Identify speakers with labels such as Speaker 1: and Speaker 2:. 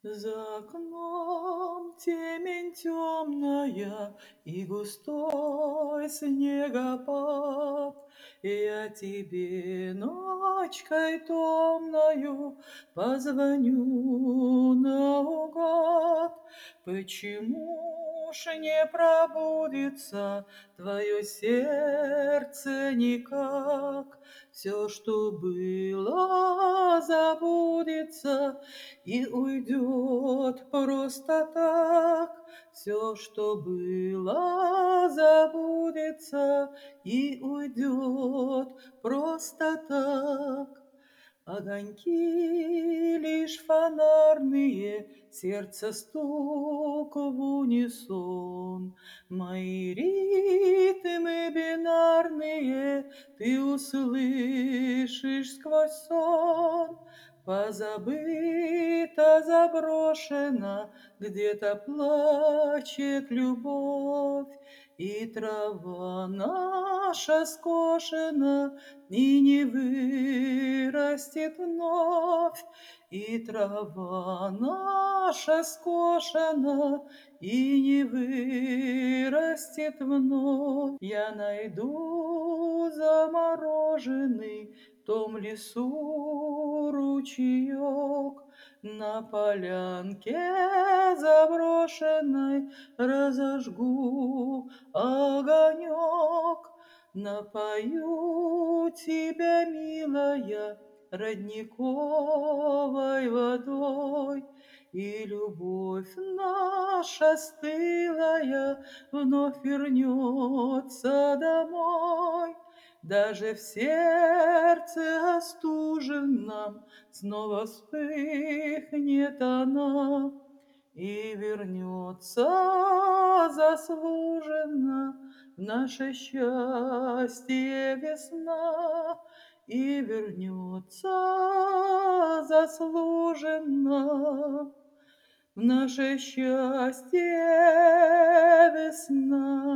Speaker 1: За окном темень темная и густой снегопад. Я тебе ночкой томною позвоню наугад. Почему ж не пробудится твое сердце никак? Все, что было, забудется и уйдет просто так. Все, что было, забудется и уйдет просто так. Огоньки лишь фонарные, сердце стук в унисон. Мои ритмы бинарные ты услышишь сквозь сон. Позабыта, заброшена, где-то плачет любовь, и трава наша скошена, и не вырастет вновь. И трава наша скошена, и не вырастет вновь. Я найду замороженный в том лесу ручеек, на полянке заброшенной разожгу огонек. Напою тебя, милая, родниковой водой, и любовь наша стылая вновь вернется домой. Даже в сердце остуженном снова вспыхнет она и вернется заслуженно в наше счастье весна, и вернется заслуженно в наше счастье весна.